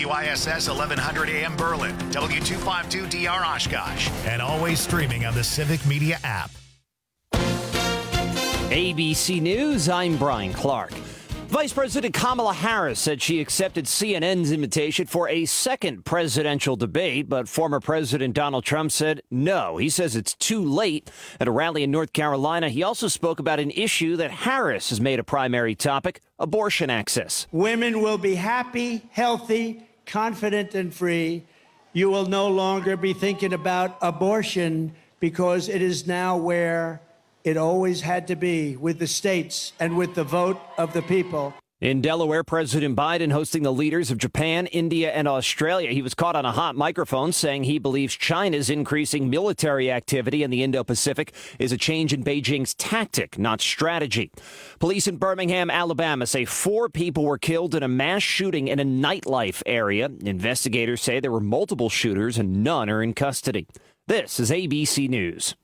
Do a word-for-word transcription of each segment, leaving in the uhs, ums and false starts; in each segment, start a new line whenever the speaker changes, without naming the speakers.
W I S S eleven hundred A M Berlin, W two fifty-two D R Oshkosh, and always streaming on the Civic Media app.
A B C News, I'm Brian Clark. Vice President Kamala Harris said she accepted C N N's invitation for a second presidential debate, but former President Donald Trump said no. He says it's too late. At a rally in North Carolina, he also spoke about an issue that Harris has made a primary topic, abortion access.
Women will be happy, healthy, confident, and free. You will no longer be thinking about abortion because it is now where it always had to be, with the states and with the vote of the people.
In Delaware, President Biden hosting the leaders of Japan, India, and Australia. He was caught on a hot microphone saying he believes China's increasing military activity in the Indo-Pacific is a change in Beijing's tactic, not strategy. Police in Birmingham, Alabama say four people were killed in a mass shooting in a nightlife area. Investigators say there were multiple shooters and none are in custody. This is A B C News.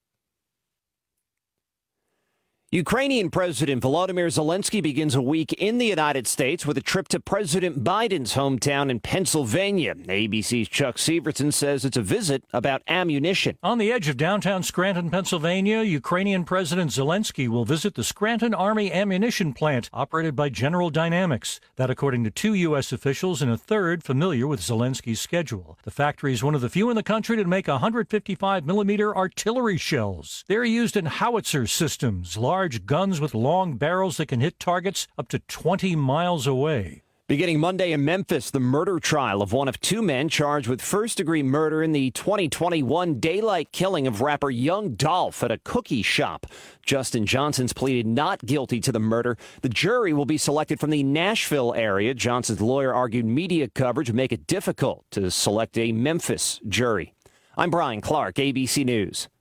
Ukrainian President Volodymyr Zelensky begins a week in the United States with a trip to President Biden's hometown in Pennsylvania. A B C's Chuck Severson says it's a visit about ammunition.
On the edge of downtown Scranton, Pennsylvania, Ukrainian President Zelensky will visit the Scranton Army ammunition plant operated by General Dynamics. That according to two U S officials and a third familiar with Zelensky's schedule. The factory is one of the few in the country to make one fifty-five millimeter artillery shells. They're used in howitzer systems, large Large guns with long barrels that can hit targets up to twenty miles away.
Beginning Monday in Memphis, the murder trial of one of two men charged with first-degree murder in the twenty twenty-one daylight killing of rapper Young Dolph at a cookie shop. Justin Johnson's pleaded not guilty to the murder. The jury will be selected from the Nashville area. Johnson's lawyer argued media coverage would make it difficult to select a Memphis jury. I'm Brian Clark, A B C News.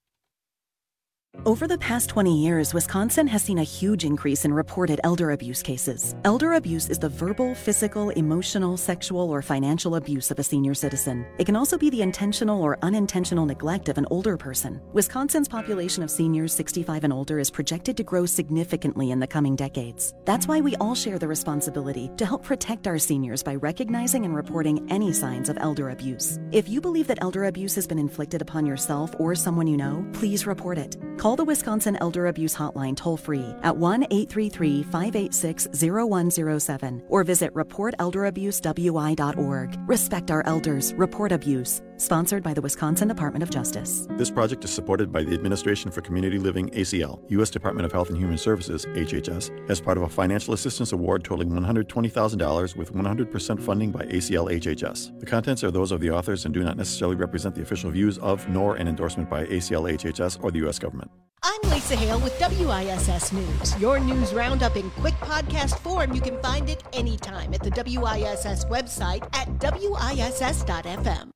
Over the past twenty years, Wisconsin has seen a huge increase in reported elder abuse cases. Elder abuse is the verbal, physical, emotional, sexual, or financial abuse of a senior citizen. It can also be the intentional or unintentional neglect of an older person. Wisconsin's population of seniors sixty-five and older is projected to grow significantly in the coming decades. That's why we all share the responsibility to help protect our seniors by recognizing and reporting any signs of elder abuse. If you believe that elder abuse has been inflicted upon yourself or someone you know, please report it. Call the Wisconsin Elder Abuse Hotline toll-free at one eight three three, five eight six, zero one zero seven or visit report elder abuse w i dot org. Respect our elders. Report abuse. Sponsored by the Wisconsin Department of Justice.
This project is supported by the Administration for Community Living, A C L, U S Department of Health and Human Services, H H S, as part of a financial assistance award totaling one hundred twenty thousand dollars with one hundred percent funding by A C L H H S. The contents are those of the authors and do not necessarily represent the official views of, nor an endorsement by A C L H H S or the U S government.
I'm Lisa Hale with W I S S News. Your news roundup in quick podcast form. You can find it anytime at the W I S S website at W I S S dot F M.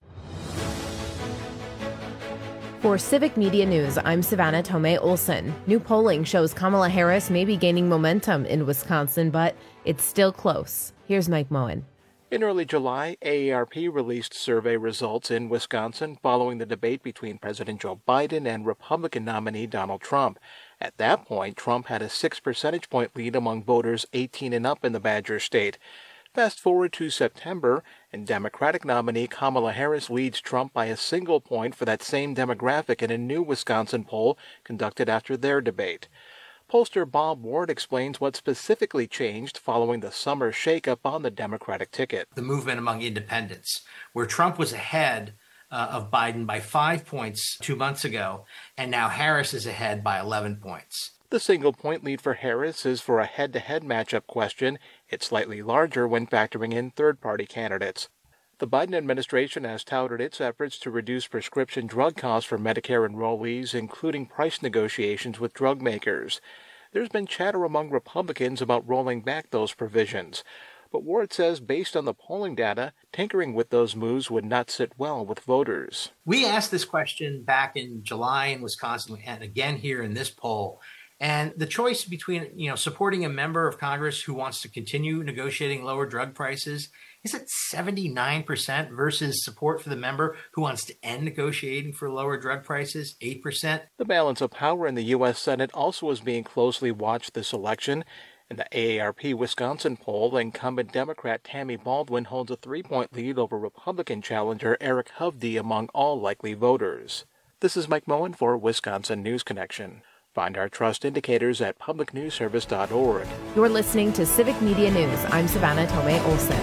For Civic Media News, I'm Savannah Tomei Olson. New polling shows Kamala Harris may be gaining momentum in Wisconsin, but it's still close. Here's Mike Moen.
In early July, A A R P released survey results in Wisconsin following the debate between President Joe Biden and Republican nominee Donald Trump. At that point, Trump had a six percentage point lead among voters eighteen and up in the Badger State. Fast forward to September, and Democratic nominee Kamala Harris leads Trump by a single point for that same demographic in a new Wisconsin poll conducted after their debate. Pollster Bob Ward explains what specifically changed following the summer shakeup on the Democratic ticket.
The movement among independents, where Trump was ahead uh, of Biden by five points two months ago, and now Harris is ahead by eleven points.
The single-point lead for Harris is for a head-to-head matchup question. It's slightly larger when factoring in third-party candidates. The Biden administration has touted its efforts to reduce prescription drug costs for Medicare enrollees, including price negotiations with drug makers. There's been chatter among Republicans about rolling back those provisions. But Ward says based on the polling data, tinkering with those moves would not sit well with voters.
We asked this question back in July in Wisconsin and again here in this poll. And the choice between, you know, supporting a member of Congress who wants to continue negotiating lower drug prices is at seventy-nine percent versus support for the member who wants to end negotiating for lower drug prices, eight percent.
The balance of power in the U S Senate also is being closely watched this election. In the A A R P Wisconsin poll, incumbent Democrat Tammy Baldwin holds a three-point lead over Republican challenger Eric Hovde among all likely voters. This is Mike Moen for Wisconsin News Connection. Find our trust indicators at public news service dot org.
You're listening to Civic Media News. I'm Savannah Tomei Olson.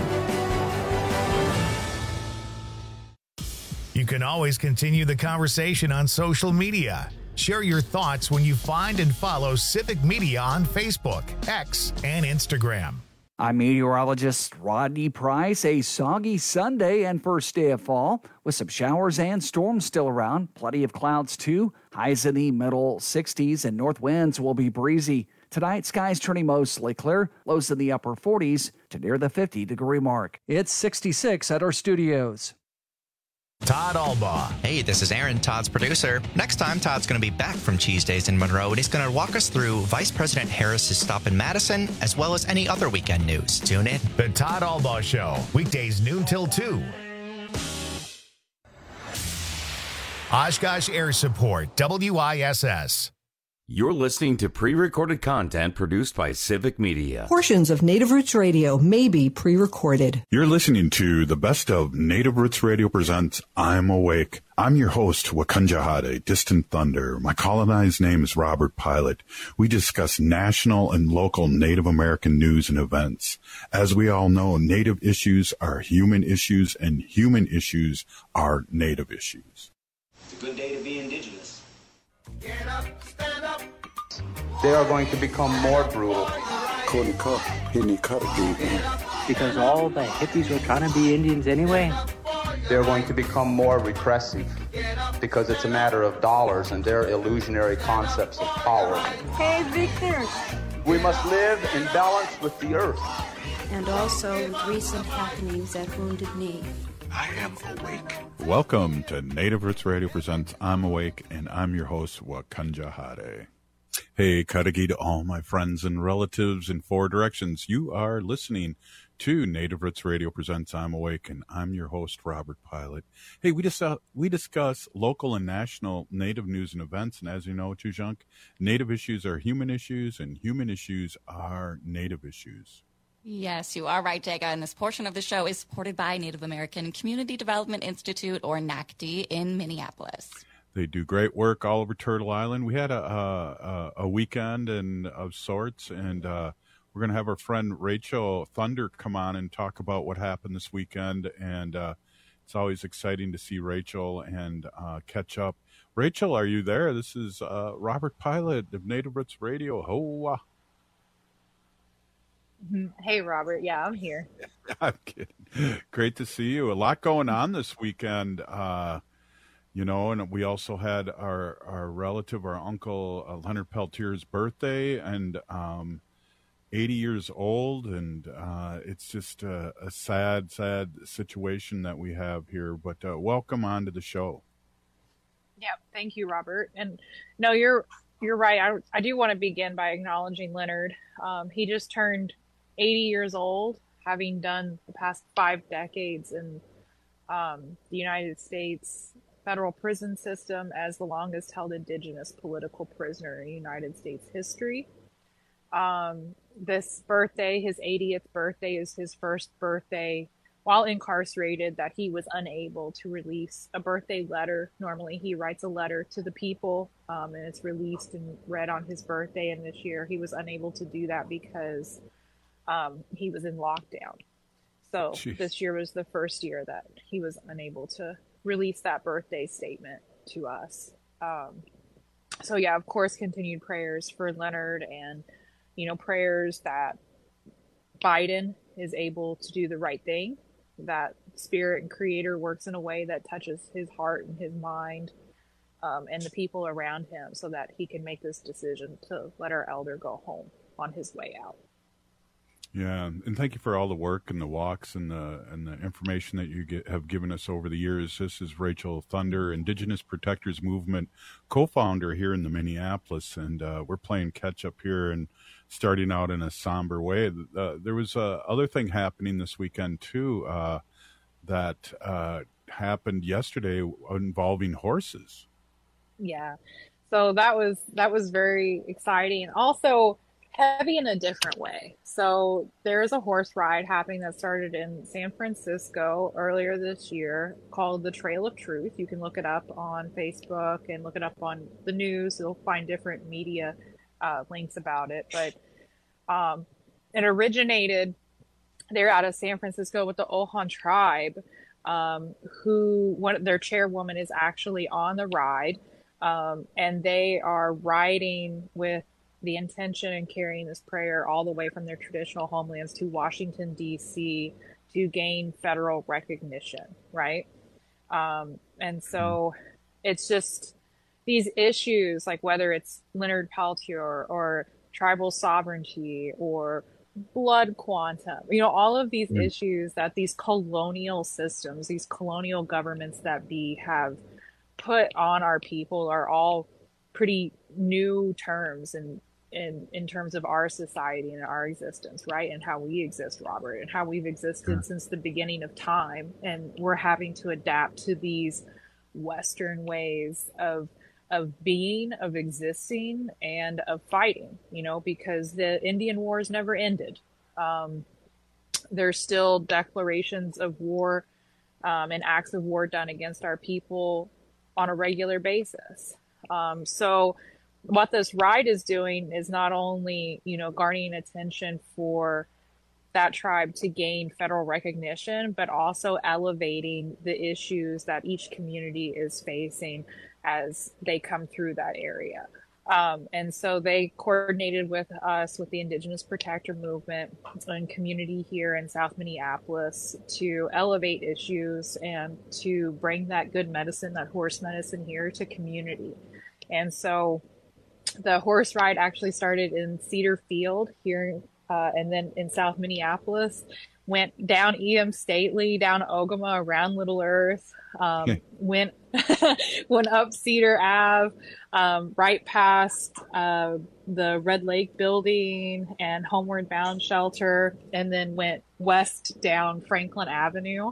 You can always continue the conversation on social media. Share your thoughts when you find and follow Civic Media on Facebook, X, and Instagram.
I'm meteorologist Rodney Price. A soggy Sunday and first day of fall with some showers and storms still around. Plenty of clouds too. Highs in the middle sixties and north winds will be breezy. Tonight, skies turning mostly clear. Lows in the upper forties to near the fifty degree mark. It's sixty-six at our studios.
Todd Albaugh.
Hey, this is Aaron, Todd's producer. Next time, Todd's going to be back from Cheese Days in Monroe, and he's going to walk us through Vice President Harris's stop in Madison, as well as any other weekend news. Tune in.
The Todd Albaugh Show, weekdays noon till two. Oshkosh Air Support, W I S S.
You're listening to pre-recorded content produced by Civic Media.
Portions of Native Roots Radio may be pre-recorded.
You're listening to the best of Native Roots Radio presents I'm Awake. I'm your host, Wakunjahade, Distant Thunder. My colonized name is Robert Pilot. We discuss national and local Native American news and events. As we all know, Native issues are human issues, and human issues are Native issues.
It's a good day to be Indigenous.
Get up, stand up.
They are going to become more brutal.
Because all the hippies were trying to be Indians anyway.
They're going to become more repressive because it's a matter of dollars and their illusionary concepts of power.
Hey, Victor.
We must live in balance with the earth.
And also with recent happenings at Wounded Knee.
I am awake. Welcome to Native Roots Radio presents I'm Awake, and I'm your host, Wakunjahade. Hey, Kadagi to all my friends and relatives in four directions. You are listening to Native Roots Radio presents I'm Awake, and I'm your host, Robert Pilot. Hey, we just uh, we discuss local and national Native news and events, and as you know, Chujunk, Native issues are human issues, and human issues are Native issues.
Yes, you are right, Jega, and this portion of the show is supported by Native American Community Development Institute, or N A C D, in Minneapolis.
They do great work all over Turtle Island. We had a a, a weekend and of sorts, and uh, we're going to have our friend Rachel Thunder come on and talk about what happened this weekend, and uh, it's always exciting to see Rachel and uh, catch up. Rachel, are you there? This is uh, Robert Pilot of Native Roots Radio. Hoa.
Hey, Robert. Yeah, I'm here.
I'm kidding. Great to see you. A lot going on this weekend, uh, you know, and we also had our, our relative, our uncle, uh, Leonard Peltier's birthday, and um, eighty years old, and uh, it's just a, a sad, sad situation that we have here. But uh, welcome on to the show.
Yeah, thank you, Robert. And no, you're you're right. I, I do want to begin by acknowledging Leonard. Um, he just turned eighty years old, having done the past five decades in um, the United States federal prison system as the longest held Indigenous political prisoner in United States history. Um, this birthday, his eightieth birthday, is his first birthday while incarcerated that he was unable to release a birthday letter. Normally he writes a letter to the people um, and it's released and read on his birthday, and this year he was unable to do that because Um, he was in lockdown. So Jeez. This year was the first year that he was unable to release that birthday statement to us. Um, so yeah, of course, continued prayers for Leonard, and, you know, prayers that Biden is able to do the right thing, that Spirit and Creator works in a way that touches his heart and his mind um, and the people around him, so that he can make this decision to let our elder go home on his way out.
Yeah, and thank you for all the work and the walks and the and the information that you get, have given us over the years. This is Rachel Thunder, Indigenous Protectors Movement co-founder here in the Minneapolis, and uh, we're playing catch up here and starting out in a somber way. Uh, there was a other thing happening this weekend too uh, that uh, happened yesterday involving horses.
Yeah, so that was that was very exciting. Also, heavy in a different way. So there is a horse ride happening that started in San Francisco earlier this year called the Trail of Truth. You can look it up on Facebook and look it up on the news. You'll find different media uh, links about it. But um, it originated there out of San Francisco with the Ohlone tribe, um, who one their chairwoman is actually on the ride. Um, and they are riding with the intention and carrying this prayer all the way from their traditional homelands to Washington, D C to gain federal recognition, right? Um, and so it's just these issues, like whether it's Leonard Peltier or tribal sovereignty or blood quantum, you know, all of these mm. issues that these colonial systems, these colonial governments that be have put on our people are all pretty new terms and in in terms of our society and our existence, right? And how we exist, Robert, and how we've existed yeah. since the beginning of time. And we're having to adapt to these Western ways of of being, of existing, and of fighting, you know, because the Indian Wars never ended. Um, there's still declarations of war um, and acts of war done against our people on a regular basis. Um, so what this ride is doing is not only, you know, garnering attention for that tribe to gain federal recognition, but also elevating the issues that each community is facing as they come through that area. Um, and so they coordinated with us, with the Indigenous Protector Movement and community here in South Minneapolis to elevate issues and to bring that good medicine, that horse medicine here to community. And so the horse ride actually started in Cedar Field here, uh, and then in South Minneapolis, went down E M Stately, down Ogama, around Little Earth, um, okay. went went up Cedar Ave, um, right past uh, the Red Lake building and Homeward Bound shelter, and then went west down Franklin Avenue.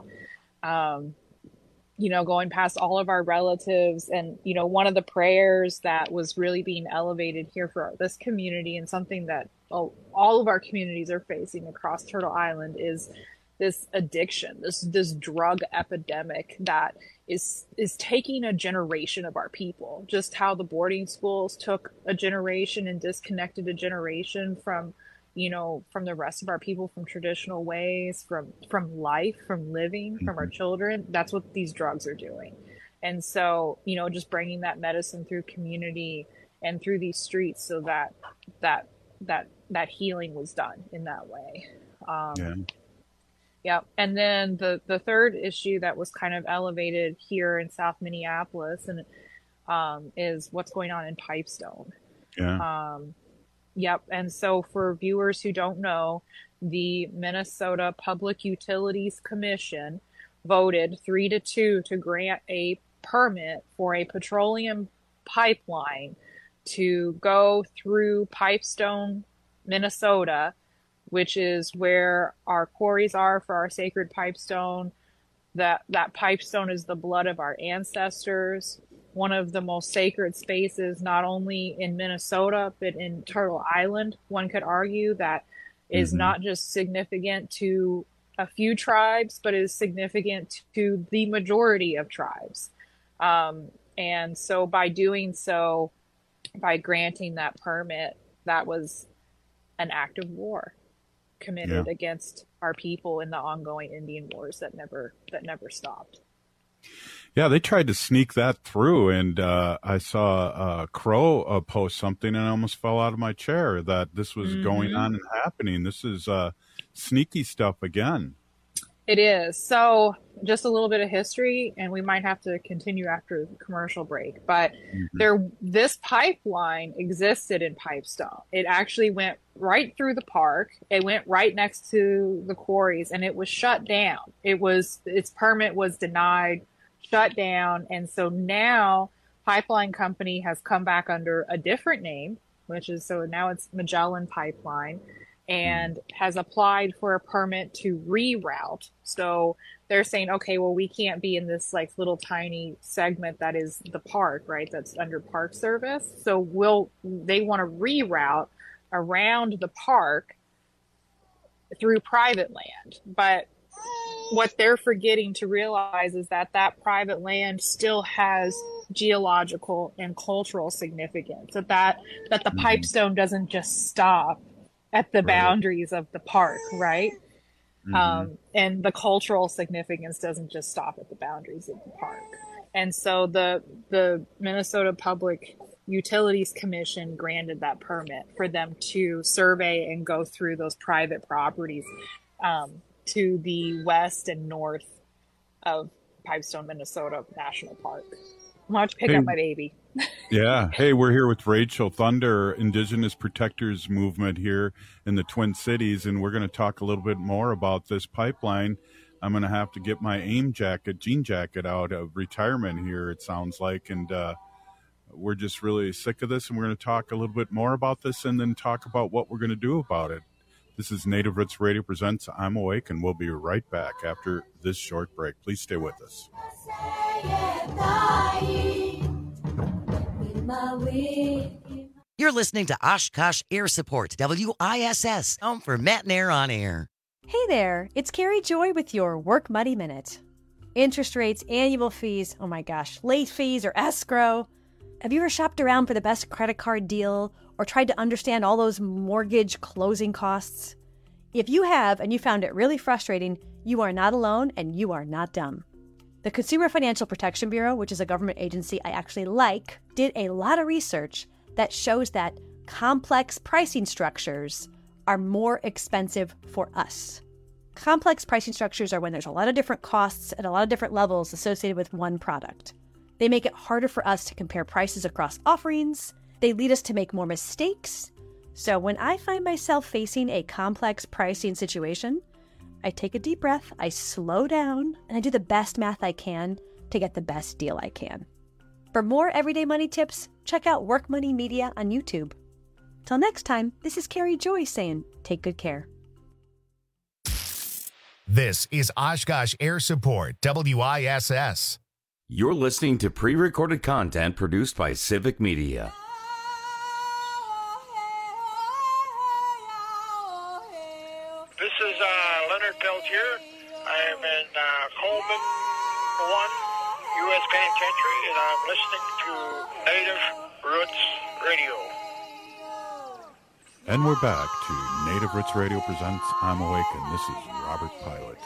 Um, you know, going past all of our relatives. And, you know, one of the prayers that was really being elevated here for this community, and something that oh, all of our communities are facing across Turtle Island, is this addiction, this this drug epidemic that is is taking a generation of our people. Just how the boarding schools took a generation and disconnected a generation from, you know, from the rest of our people, from traditional ways, from from life, from living, from our children. That's what these drugs are doing. And so, you know, just bringing that medicine through community and through these streets, so that that that that healing was done in that way. Um, yeah. Yeah. And then the the third issue that was kind of elevated here in South Minneapolis and um, is what's going on in Pipestone. Yeah. Um, Yep. And so for viewers who don't know, the Minnesota Public Utilities Commission voted three to two to grant a permit for a petroleum pipeline to go through Pipestone, Minnesota, which is where our quarries are for our sacred pipestone. That, that pipestone is the blood of our ancestors. One of the most sacred spaces, not only in Minnesota, but in Turtle Island. One could argue that is mm-hmm. not just significant to a few tribes, but is significant to the majority of tribes. Um, and so by doing so, by granting that permit, that was an act of war committed yeah. against our people in the ongoing Indian wars that never that never stopped.
Yeah, they tried to sneak that through, and uh, I saw uh, Crow uh, post something, and I almost fell out of my chair that this was mm-hmm. going on and happening. This is uh, sneaky stuff again.
It is. So just a little bit of history, and we might have to continue after the commercial break. But mm-hmm. there, this pipeline existed in Pipestone. It actually went right through the park. It went right next to the quarries, and it was shut down. It was its permit was denied, shut down, and so now Pipeline Company has come back under a different name, which is so now it's Magellan Pipeline, and has applied for a permit to reroute. So they're saying, okay, well, we can't be in this like little tiny segment that is the park, right? That's under Park Service. So we'll, they want to reroute around the park through private land. But what they're forgetting to realize is that that private land still has geological and cultural significance, that that, that the
Mm-hmm.
pipestone doesn't just stop at the
Right.
boundaries of the park, right?
Mhm.
Um, and the cultural significance doesn't just stop at the boundaries of the park. And so the the Minnesota Public Utilities Commission granted that permit for them to survey and go through those private properties um, to the west and north of Pipestone, Minnesota National Park. I'm going to have to pick
Hey.
up my baby.
Yeah. Hey, we're here with Rachel Thunder, Indigenous Protectors Movement here in the Twin Cities, and we're going to talk a little bit more about this pipeline. I'm going to have to get my AIM jacket, jean jacket out of retirement here, it sounds like, and uh, we're just really sick of this, and we're going to talk a little bit more about this and then talk about what we're going to do about it. This is Native Roots Radio presents I'm Awake, and we'll be right back after this short break. Please stay with us.
You're listening to Oshkosh Air Support, W I S S, home for Matt and Air on Air.
Hey there, it's Carrie Joy with your Work Money Minute. Interest rates, annual fees, oh my gosh, late fees or escrow. Have you ever shopped around for the best credit card deal or tried to understand all those mortgage closing costs? If you have and you found it really frustrating, you are not alone and you are not dumb. The Consumer Financial Protection Bureau, which is a government agency I actually like, did a lot of research that shows that complex pricing structures are more expensive for us. Complex pricing structures are when there's a lot of different costs at a lot of different levels associated with one product. They make it harder for us to compare prices across offerings. They lead us to make more mistakes. So when I find myself facing a complex pricing situation, I take a deep breath, I slow down, and I do the best math I can to get the best deal I can. For more everyday money tips, check out Work Money Media on YouTube. Till next time, this is Carrie Joy saying, take good care.
This is Oshkosh Air Support, W I S S.
You're listening to pre-recorded content produced by Civic Media.
This is uh, Leonard Peltier. I am in uh, Coleman one, U S Penitentiary, and I'm listening to Native Roots Radio.
And we're back to Native Roots Radio presents I'm Awake, and this is Robert Pilot.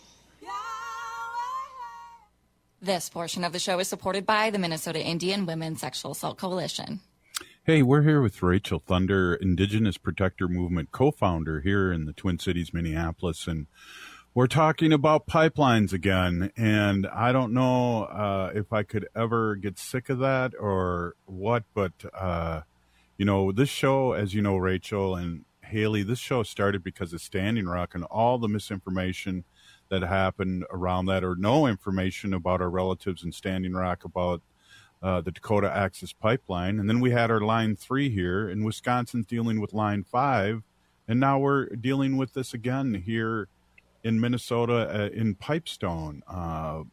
This portion of the show is supported by the Minnesota Indian Women's Sexual Assault Coalition.
Hey, we're here with Rachel Thunder, Indigenous Protector Movement co-founder here in the Twin Cities, Minneapolis, and we're talking about pipelines again, and I don't know uh, if I could ever get sick of that or what, but, uh, you know, this show, as you know, Rachel and Haley, this show started because of Standing Rock and all the misinformation that happened around that, or no information about our relatives in Standing Rock about uh, the Dakota Access Pipeline. And then we had our Line three here, and Wisconsin's dealing with Line five, and now we're dealing with this again here in Minnesota uh, in Pipestone. Uh,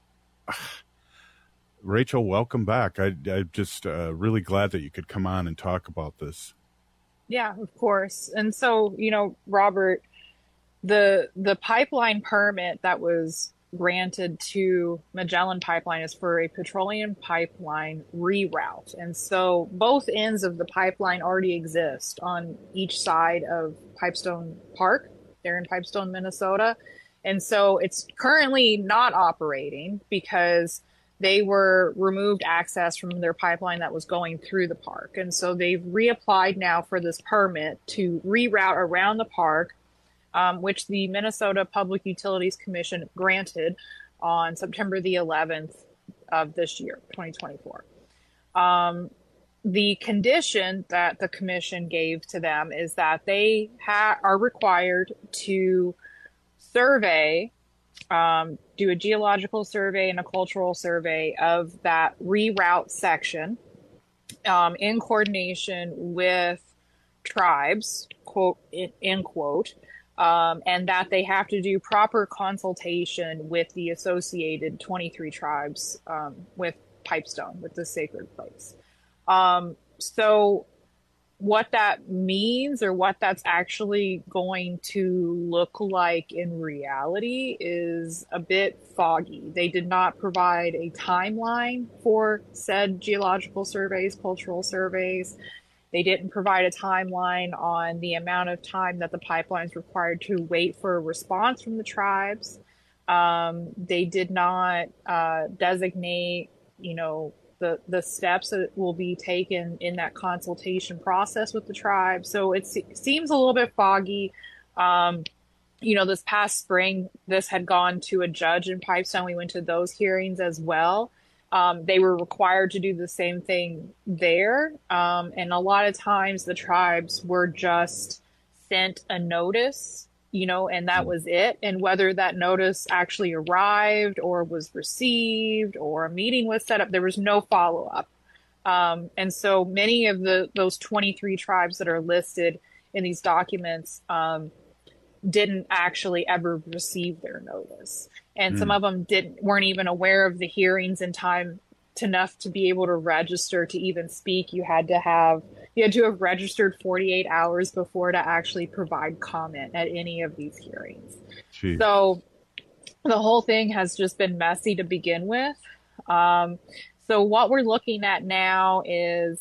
Rachel, welcome back. I, I'm just uh, really glad that you could come on and talk about this.
Yeah, of course. And so, you know, Robert, the the pipeline permit that was granted to Magellan Pipeline is for a petroleum pipeline reroute. And so both ends of the pipeline already exist on each side of Pipestone Park, there in Pipestone, Minnesota. And so it's currently not operating because they were removed access from their pipeline that was going through the park. And so they've reapplied now for this permit to reroute around the park, um, which the Minnesota Public Utilities Commission granted on September the eleventh of this year, twenty twenty-four. Um, the condition that the commission gave to them is that they ha- are required to survey, um, do a geological survey and a cultural survey of that reroute section um, in coordination with tribes, quote, in, in quote, um, and that they have to do proper consultation with the associated twenty-three tribes um, with Pipestone, with the sacred place. Um, so what that means or what that's actually going to look like in reality is a bit foggy. They did not provide a timeline for said geological surveys, cultural surveys. They didn't provide a timeline on the amount of time that the pipeline is required to wait for a response from the tribes. Um, they did not uh, designate, you know, the, the steps that will be taken in that consultation process with the tribe. So it se- seems a little bit foggy. Um, you know, this past spring, this had gone to a judge in Pipestone. We went to those hearings as well. Um, they were required to do the same thing there. Um, and a lot of times the tribes were just sent a notice, you know, and that was it. And whether that notice actually arrived or was received or a meeting was set up, there was no follow up. Um, and so many of the those twenty-three tribes that are listed in these documents um, didn't actually ever receive their notice. And mm. some of them didn't weren't even aware of the hearings in time to enough to be able to register to even speak. You had to have you had to have registered forty-eight hours before to actually provide comment at any of these hearings. Jeez. So the whole thing has just been messy to begin with. Um, so what we're looking at now is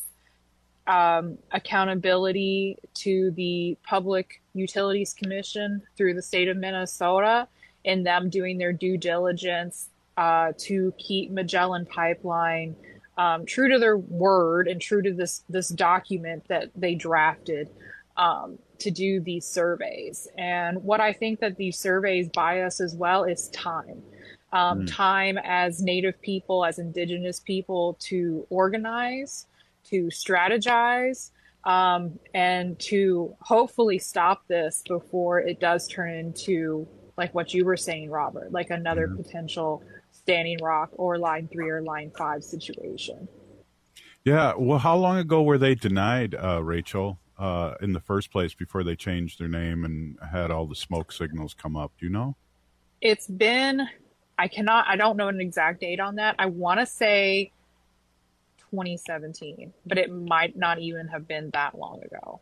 um, accountability to the Public Utilities Commission through the state of Minnesota and them doing their due diligence uh, to keep Magellan Pipeline um, true to their word and true to this this document that they drafted um, to do these surveys. And what I think that these surveys buy us as well is time. Um, mm. Time as Native people, as Indigenous people, to organize, to strategize, um, and to hopefully stop this before it does turn into, like what you were saying, Robert, like another mm. potential Standing Rock or Line three or Line five situation.
Yeah. Well, how long ago were they denied, uh, Rachel, uh, in the first place before they changed their name and had all the smoke signals come up? Do you know?
It's been, I cannot, I don't know an exact date on that. I want to say twenty seventeen, but it might not even have been that long ago.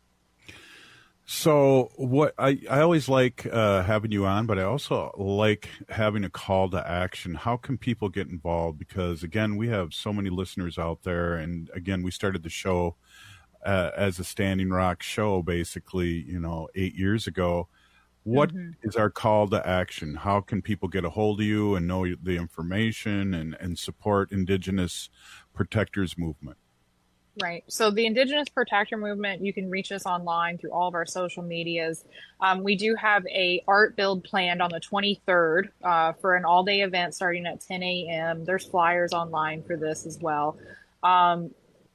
So what I, I always like uh, having you on, but I also like having a call to action. How can people get involved? Because, again, we have so many listeners out there. And, again, we started the show uh, as a Standing Rock show, basically, you know, eight years ago. What mm-hmm. is our call to action? How can people get a hold of you and know the information and, and support Indigenous Protectors Movement?
Right. So the Indigenous Protector Movement, you can reach us online through all of our social medias. Um, we do have a art build planned on the twenty-third uh, for an all-day event starting at ten a.m. There's flyers online for this as well. Um,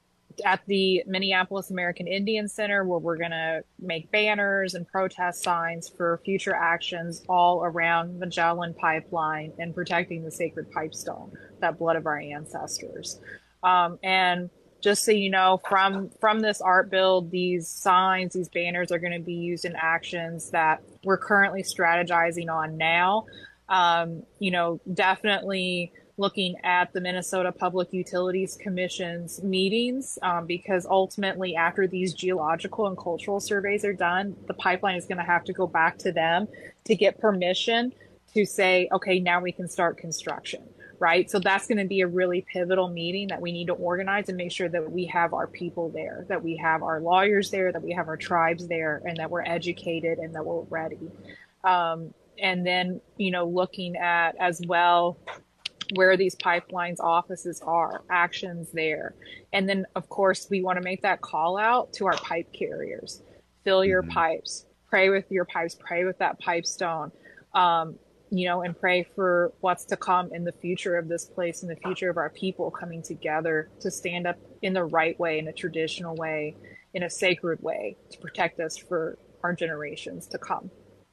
at the Minneapolis American Indian Center, where we're going to make banners and protest signs for future actions all around Magellan Pipeline and protecting the sacred pipestone, that blood of our ancestors. Um, and Just so you know, from from this art build, these signs, these banners are going to be used in actions that we're currently strategizing on now. Um, you know, definitely looking at the Minnesota Public Utilities Commission's meetings, um, because ultimately after these geological and cultural surveys are done, the pipeline is going to have to go back to them to get permission to say, okay, now we can start construction. Right. So that's going to be a really pivotal meeting that we need to organize and make sure that we have our people there, that we have our lawyers there, that we have our tribes there, and that we're educated and that we're ready. Um, and then, you know, looking at as well where these pipelines offices are, actions there. And then, of course, we want to make that call out to our pipe carriers. Fill your mm-hmm. pipes, pray with your pipes, pray with that pipestone. Um, you know, and pray for what's to come in the future of this place and the future of our people coming together to stand up in the right way, in a traditional way, in a sacred way, to protect us for our generations to come.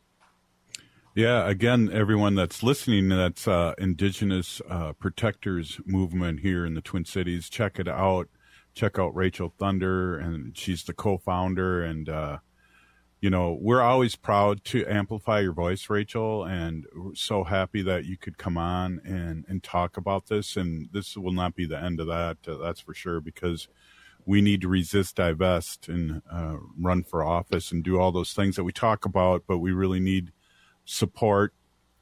Yeah, again, everyone that's listening, that's uh, Indigenous uh, Protectors Movement here in the Twin Cities, check it out. Check out Rachel Thunder, and she's the co-founder, and uh you know, we're always proud to amplify your voice, Rachel, and we're so happy that you could come on and, and talk about this. And this will not be the end of that, uh, that's for sure, because we need to resist, divest, and uh, run for office and do all those things that we talk about, but we really need support,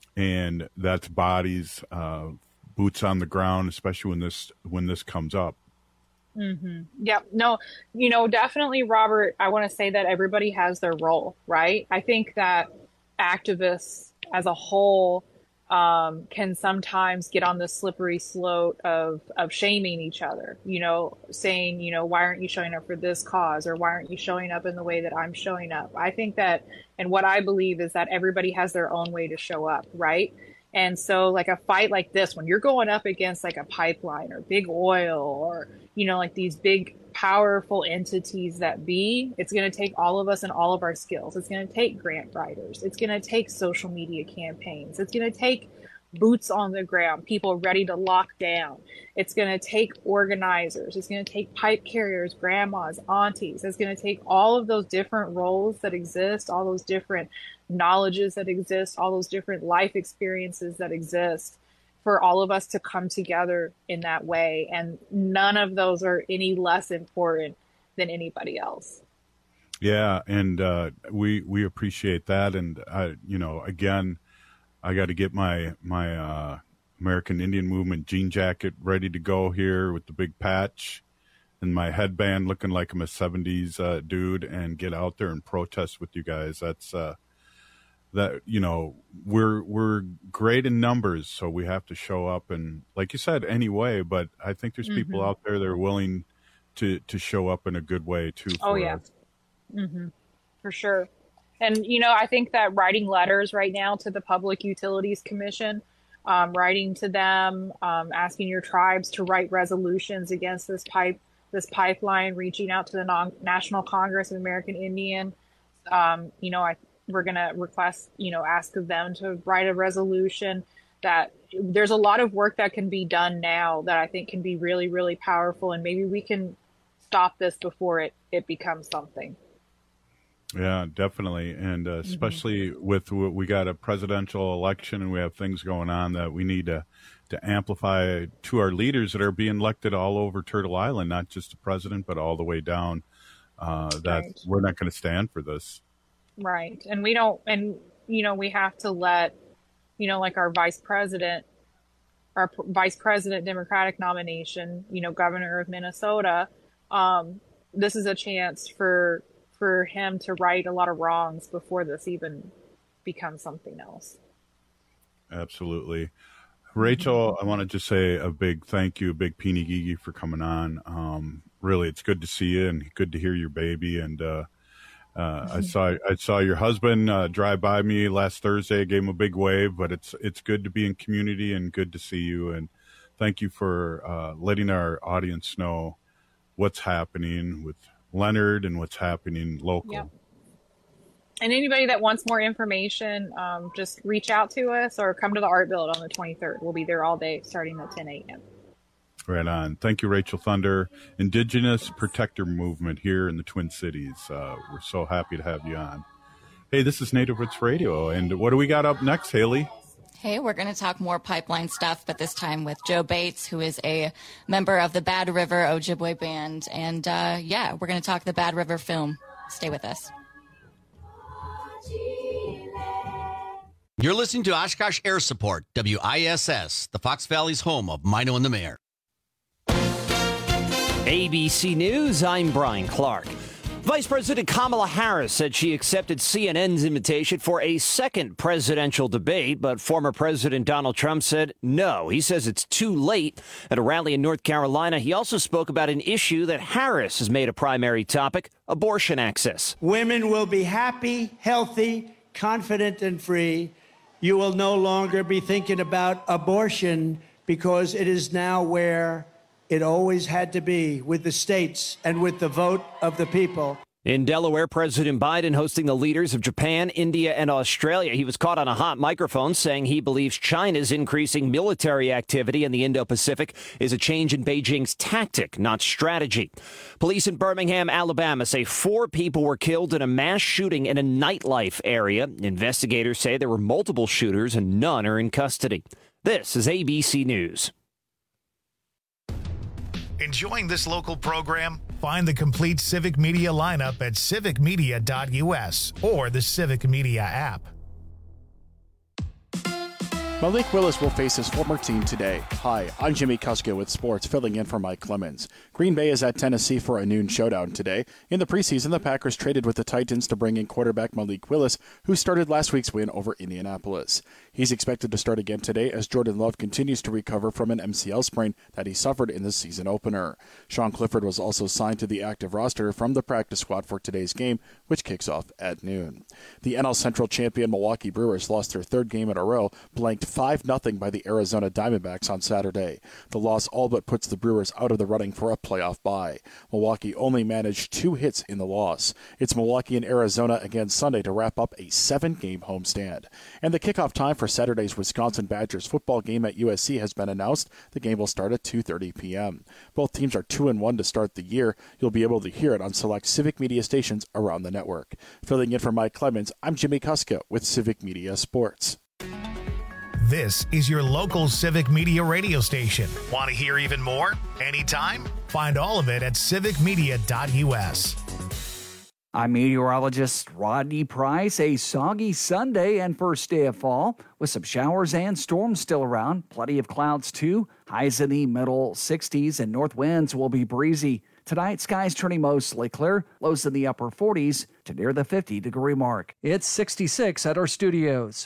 and that's bodies, uh, boots on the ground, especially when this when this comes up.
Mm-hmm. Yeah, no, you know, definitely, Robert, I want to say that everybody has their role, right? I think that activists as a whole um, can sometimes get on the slippery slope of, of shaming each other, you know, saying, you know, why aren't you showing up for this cause, or why aren't you showing up in the way that I'm showing up? I think that, and what I believe is that everybody has their own way to show up, right? And so like a fight like this, when you're going up against like a pipeline or big oil or, you know, like these big powerful entities that be, it's going to take all of us and all of our skills. It's going to take grant writers. It's going to take social media campaigns. It's going to take boots on the ground, people ready to lock down. It's going to take organizers. It's going to take pipe carriers, grandmas, aunties. It's going to take all of those different roles that exist, all those different knowledges that exist, all those different life experiences that exist, for all of us to come together in that way. And none of those are any less important than anybody else.
Yeah. And uh, we, we appreciate that. And, I, you know, again, I got to get my, my uh, American Indian Movement jean jacket ready to go here with the big patch and my headband looking like I'm a seventies uh, dude, and get out there and protest with you guys. That's, uh, that, you know, we're we're great in numbers, so we have to show up, and like you said, anyway. But I think there's mm-hmm. people out there that are willing to to show up in a good way too. For
oh yeah,
us.
Mm-hmm. For sure. And you know, I think that writing letters right now to the Public Utilities Commission, um, writing to them, um, asking your tribes to write resolutions against this pipe this pipeline, reaching out to the non- National Congress of American Indian, um, you know, I. We're going to request, you know, ask of them to write a resolution. That there's a lot of work that can be done now that I think can be really, really powerful. And maybe we can stop this before it, it becomes something.
Yeah, definitely. And uh, especially mm-hmm. with, we got a presidential election and we have things going on that we need to, to amplify to our leaders that are being elected all over Turtle Island, not just the president, but all the way down, uh, that right. we're not going to stand for this.
Right. And we don't, and, you know, we have to let, you know, like our vice president, our p- vice president Democratic nomination, you know, governor of Minnesota, um, this is a chance for, for him to right a lot of wrongs before this even becomes something else.
Absolutely. Rachel, I want to just say a big thank you, a big Peeny Gigi for coming on. Um, really, it's good to see you and good to hear your baby. And, uh, Uh, I saw I saw your husband uh, drive by me last Thursday. I gave him a big wave, but it's it's good to be in community and good to see you. And thank you for uh, letting our audience know what's happening with Leonard and what's happening local.
Yep. And anybody that wants more information, um, just reach out to us or come to the Art Build on the twenty-third. We'll be there all day starting at ten a.m.
Right on. Thank you, Rachel Thunder, Indigenous Protector Movement here in the Twin Cities. Uh, we're so happy to have you on. Hey, this is Native Roots Radio, and what do we got up next, Haley?
Hey, we're going to talk more pipeline stuff, but this time with Joe Bates, who is a member of the Bad River Ojibwe Band. And, uh, yeah, we're going to talk the Bad River film. Stay with us.
You're listening to Oshkosh Air Support, W I S S, the Fox Valley's home of Mino and the Mayor.
A B C News, I'm Brian Clark. Vice President Kamala Harris said she accepted C N N's invitation for a second presidential debate, but former President Donald Trump said no. He says it's too late. At a rally in North Carolina, he also spoke about an issue that Harris has made a primary topic, abortion access.
Women will be happy, healthy, confident, and free. You will no longer be thinking about abortion because it is now where it always had to be, with the states and with the vote of the people.
In Delaware, President Biden hosting the leaders of Japan, India, and Australia. He was caught on a hot microphone saying he believes China's increasing military activity in the Indo-Pacific is a change in Beijing's tactic, not strategy. Police in Birmingham, Alabama say four people were killed in a mass shooting in a nightlife area. Investigators say there were multiple shooters and none are in custody. This is A B C News.
Enjoying this local program? Find the complete Civic Media lineup at civic media dot u s or the Civic Media app.
Malik Willis will face his former team today. Hi, I'm Jimmy Kuska with sports, filling in for Mike Clemens. Green Bay is at Tennessee for a noon showdown today. In the preseason, the Packers traded with the Titans to bring in quarterback Malik Willis, who started last week's win over Indianapolis. He's expected to start again today as Jordan Love continues to recover from an M C L sprain that he suffered in the season opener. Sean Clifford was also signed to the active roster from the practice squad for today's game, which kicks off at noon. The N L Central champion Milwaukee Brewers lost their third game in a row, blanked five nothing by the Arizona Diamondbacks on Saturday. The loss all but puts the Brewers out of the running for a playoff bye. Milwaukee only managed two hits in the loss. It's Milwaukee and Arizona again Sunday to wrap up a seven-game homestand. And the kickoff time for Saturday's Wisconsin Badgers football game at U S C has been announced. The game will start at two thirty p.m. Both teams are two and one to start the year. You'll be able to hear it on select Civic Media stations around the network. Filling in for Mike Clemens, I'm Jimmy Kuska with Civic Media Sports.
This is your local Civic Media radio station. Want to hear even more? Anytime? Find all of it at civic media dot u s.
I'm meteorologist Rodney Price. A soggy Sunday and first day of fall with some showers and storms still around. Plenty of clouds too. Highs in the middle sixties and north winds will be breezy. Tonight, skies turning mostly clear. Lows in the upper forties to near the fifty degree mark. It's sixty-six at our studios.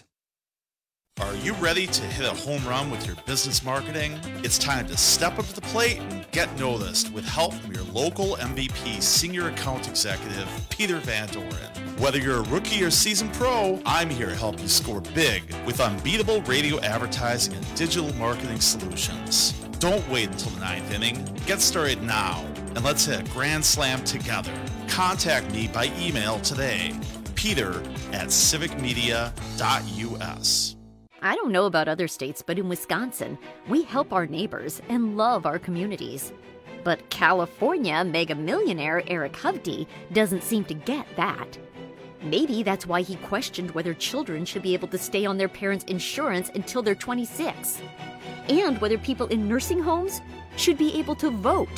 Are you ready to hit a home run with your business marketing? It's time to step up to the plate and get noticed with help from your local M V P Senior Account Executive, Peter Van Doren. Whether you're a rookie or seasoned pro, I'm here to help you score big with unbeatable radio advertising and digital marketing solutions. Don't wait until the ninth inning. Get started now, and let's hit a grand slam together. Contact me by email today, peter at civic media dot u s.
I don't know about other states, but in Wisconsin, we help our neighbors and love our communities. But California mega millionaire Eric Hovde doesn't seem to get that. Maybe that's why he questioned whether children should be able to stay on their parents' insurance until they're twenty-six, and whether people in nursing homes should be able to vote.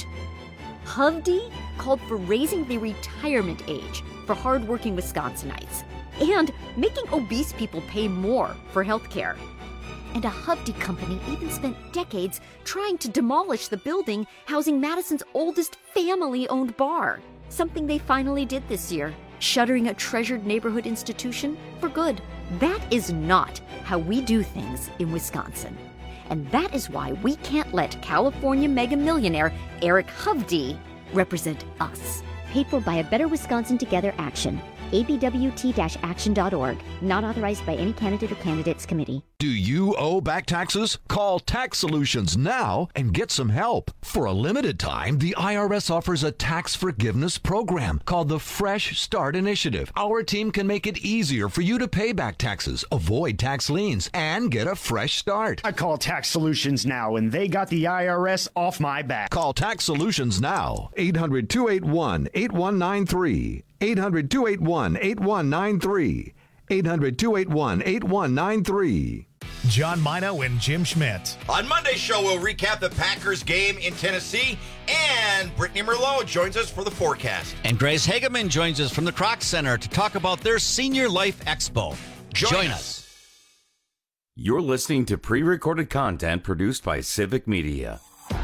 Hovde called for raising the retirement age for hardworking Wisconsinites and making obese people pay more for health care. And a Hovde company even spent decades trying to demolish the building housing Madison's oldest family-owned bar, something they finally did this year, shuttering a treasured neighborhood institution for good. That is not how we do things in Wisconsin. And that is why we can't let California mega millionaire Eric Hovde represent us.
Paid for by a Better Wisconsin Together Action. A B W T action dot org. Not authorized by any candidate or candidates committee.
Do you owe back taxes? Call Tax Solutions now and get some help. For a limited time, the I R S offers a tax forgiveness program called the Fresh Start Initiative. Our team can make it easier for you to pay back taxes, avoid tax liens, and get a fresh start.
I call Tax Solutions now, and they got the I R S off my back.
Call Tax Solutions now. eight hundred, two eight one, eight one nine three. eight hundred, two eight one, eight one nine three. eight hundred, two eight one, eight one nine three.
John Mino and Jim Schmidt.
On Monday's show, we'll recap the Packers game in Tennessee, and Brittany Merlot joins us for the forecast.
And Grace Hageman joins us from the Kroc Center to talk about their Senior Life Expo. Join, Join us. us.
You're listening to pre-recorded content produced by Civic Media.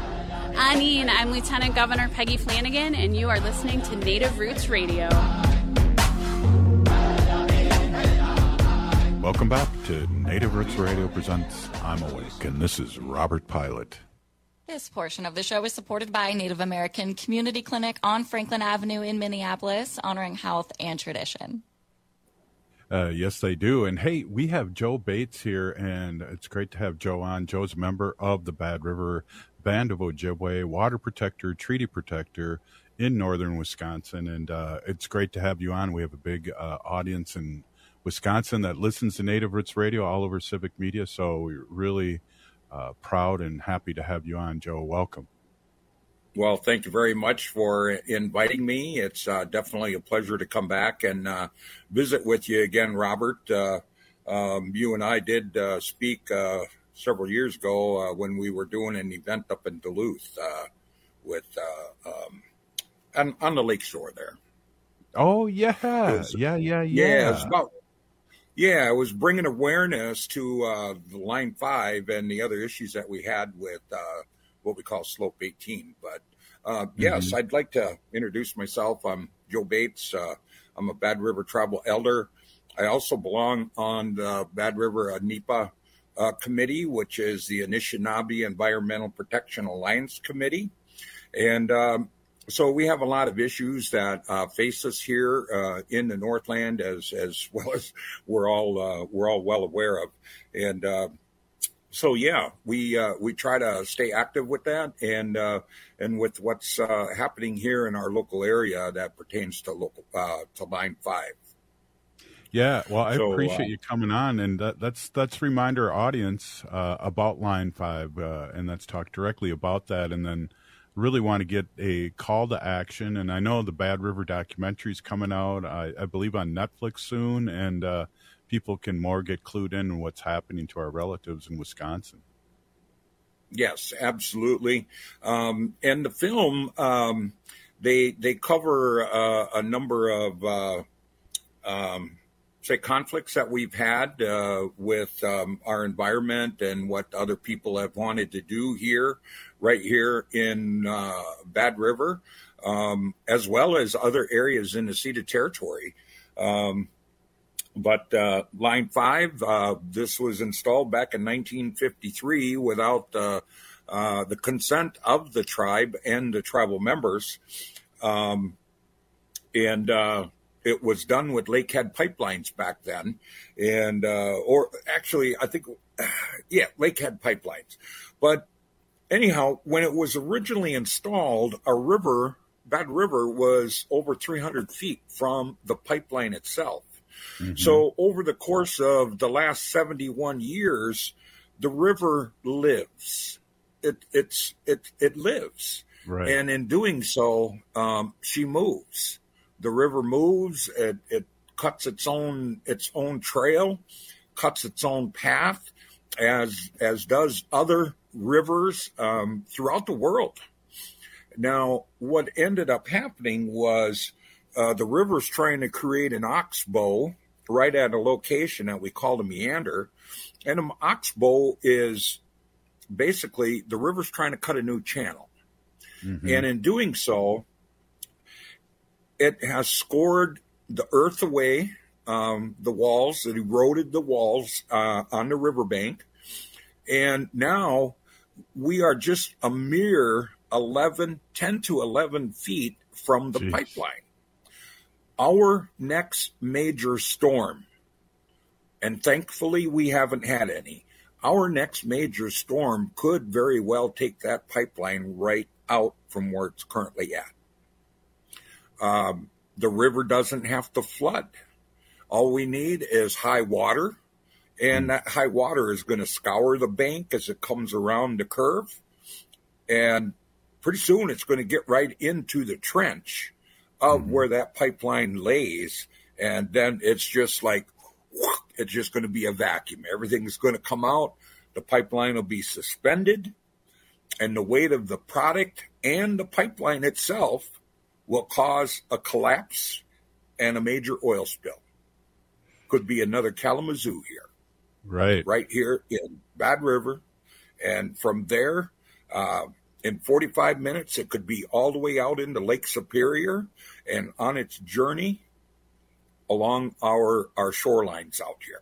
I mean, I'm Lieutenant Governor Peggy Flanagan, and you are listening to Native Roots Radio.
Welcome back to Native Roots Radio presents I'm Awake, and this is Robert Pilot.
This portion of the show is supported by Native American Community Clinic on Franklin Avenue in Minneapolis, honoring health and tradition.
Uh, yes, they do. And hey, we have Joe Bates here, and it's great to have Joe on. Joe's a member of the Bad River Band of Ojibwe, water protector, treaty protector in northern Wisconsin. And uh, it's great to have you on. We have a big uh, audience in Wisconsin that listens to Native Roots Radio all over Civic Media. So we're really uh, proud and happy to have you on, Joe. Welcome.
Well, thank you very much for inviting me. It's uh, definitely a pleasure to come back and uh, visit with you again, Robert. Uh, um, you and I did uh, speak uh, several years ago uh, when we were doing an event up in Duluth uh, with uh, um, on, on the lakeshore there.
Oh yeah,
was,
yeah, yeah, yeah.
Yeah, it was about, yeah, it was bringing awareness to uh, the Line Five and the other issues that we had with uh, what we call Slope eighteen. But uh, mm-hmm. yes, I'd like to introduce myself. I'm Joe Bates. Uh, I'm a Bad River Tribal Elder. I also belong on the Bad River uh, NEPA uh, committee, which is the Anishinaabe Environmental Protection Alliance Committee, and um, so we have a lot of issues that uh, face us here uh, in the Northland, as as well as we're all uh, we're all well aware of, and uh, so yeah, we uh, we try to stay active with that, and uh, and with what's uh, happening here in our local area that pertains to local uh, to Line Five.
Yeah, well, I
so,
appreciate
uh,
you coming on, and that, that's that's remind our audience uh, about Line Five, uh, and let's talk directly about that, and then. Really want to get a call to action, and I know the Bad River documentary is coming out, I, I believe, on Netflix soon, and uh, people can more get clued in on what's happening to our relatives in Wisconsin.
Yes, absolutely. Um, and the film, um, they they cover uh, a number of, uh, um, say, conflicts that we've had uh, with um, our environment and what other people have wanted to do here. Right here in uh, Bad River, um, as well as other areas in the ceded territory. Um, but uh, Line five, uh, this was installed back in nineteen fifty-three without uh, uh, the consent of the tribe and the tribal members. Um, and uh, it was done with Lakehead pipelines back then. And, uh, or actually, I think, yeah, Lakehead pipelines. But anyhow, when it was originally installed, a river, Bad River, was over three hundred feet from the pipeline itself. Mm-hmm. So over the course of the last seventy-one years, the river lives. It it's it it lives, right. And in doing so, um, she moves. The river moves. It it cuts its own its own trail, cuts its own path, as as does other rivers um, throughout the world. Now, what ended up happening was uh, the river's trying to create an oxbow right at a location that we call the meander. And an oxbow is basically the river's trying to cut a new channel. Mm-hmm. And in doing so, it has scored the earth away, um, the walls, it eroded the walls uh, on the riverbank. And now we are just a mere eleven, ten to eleven feet from the Jeez. pipeline. Our next major storm, and thankfully we haven't had any, our next major storm could very well take that pipeline right out from where it's currently at. Um, the river doesn't have to flood. All we need is high water. And that high water is going to scour the bank as it comes around the curve. And pretty soon it's going to get right into the trench of mm-hmm. where that pipeline lays. And then it's just like, whoosh, it's just going to be a vacuum. Everything's going to come out. The pipeline will be suspended. And the weight of the product and the pipeline itself will cause a collapse and a major oil spill. Could be another Kalamazoo here.
Right.
Right here in Bad River. And from there, uh, in forty-five minutes, it could be all the way out into Lake Superior and on its journey along our, our shorelines out here.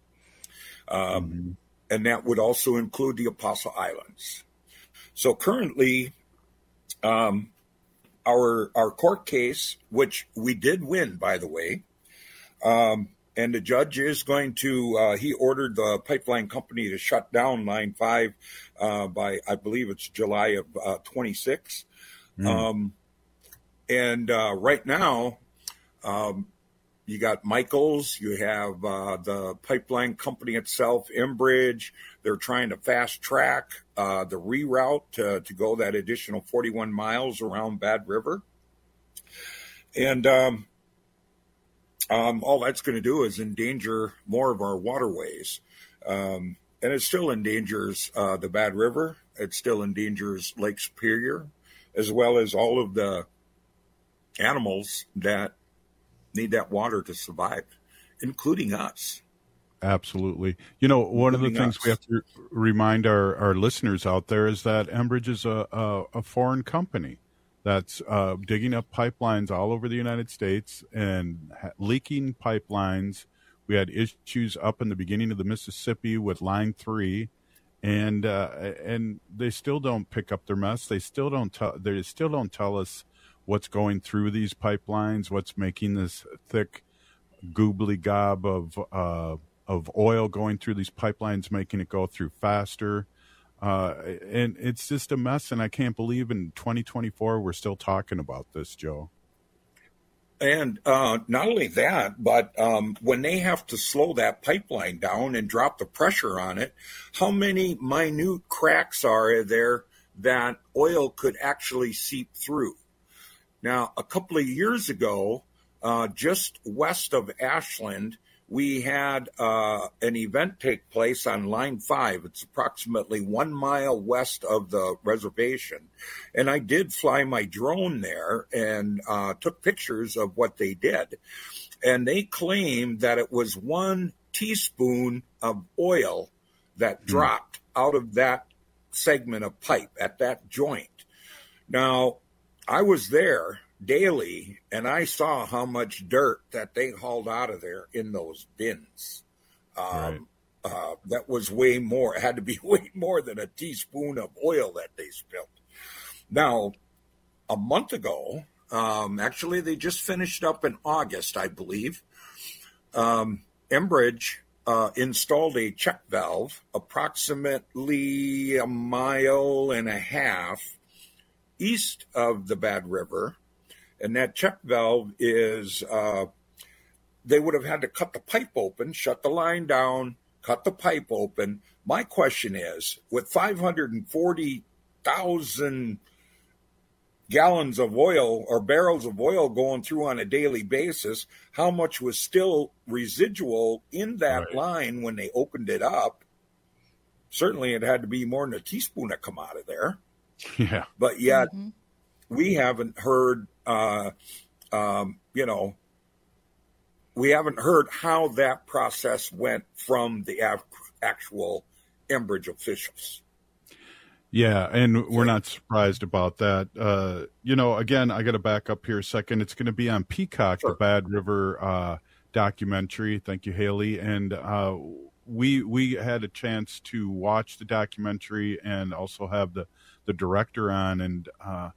Um, mm-hmm. And that would also include the Apostle Islands. So currently, um, our, our court case, which we did win, by the way, um, and the judge is going to, uh, he ordered the pipeline company to shut down Line five uh, by, I believe it's July of uh, twenty-six. Mm. Um, and uh, right now, um, you got Michaels, you have uh, the pipeline company itself, Enbridge. They're trying to fast track uh, the reroute to, to go that additional forty-one miles around Bad River. And um Um, all that's going to do is endanger more of our waterways. Um, and it still endangers uh, the Bad River. It still endangers Lake Superior, as well as all of the animals that need that water to survive, including us.
Absolutely. You know, one of the things
us.
we have to remind our, our listeners out there is that Enbridge is a, a, a foreign company that's uh, digging up pipelines all over the United States and ha- leaking pipelines. We had issues up in the beginning of the Mississippi with Line three, and uh, and they still don't pick up their mess. They still don't tell. They still don't tell us what's going through these pipelines, what's making this thick goobly gob of uh, of oil going through these pipelines, making it go through faster. Uh, and it's just a mess. And I can't believe in twenty twenty-four we're still talking about this, Joe.
And uh, not only that, but um, when they have to slow that pipeline down and drop the pressure on it, how many minute cracks are there that oil could actually seep through? Now, a couple of years ago, uh, just west of Ashland, we had uh, an event take place on Line five. It's approximately one mile west of the reservation. And I did fly my drone there and uh, took pictures of what they did. And they claimed that it was one teaspoon of oil that dropped mm. out of that segment of pipe at that joint. Now, I was there daily, and I saw how much dirt that they hauled out of there in those bins. Um, right. uh, that was way more. It had to be way more than a teaspoon of oil that they spilled. Now, a month ago, um, actually, they just finished up in August, I believe. Um, Enbridge uh, installed a check valve approximately a mile and a half east of the Bad River. And that check valve is, uh, they would have had to cut the pipe open, shut the line down, cut the pipe open. My question is, with five hundred forty thousand gallons of oil or barrels of oil going through on a daily basis, how much was still residual in that right. line when they opened it up? Certainly it had to be more than a teaspoon that come out of there.
Yeah.
But yet mm-hmm. we haven't heard, uh, um, you know, we haven't heard how that process went from the av- actual Enbridge officials.
Yeah, and we're not surprised about that. Uh, you know, again, I got to back up here a second. It's going to be on Peacock, sure. the Bad River uh, documentary. Thank you, Haley. And uh, we we had a chance to watch the documentary and also have the, the director on. And uh,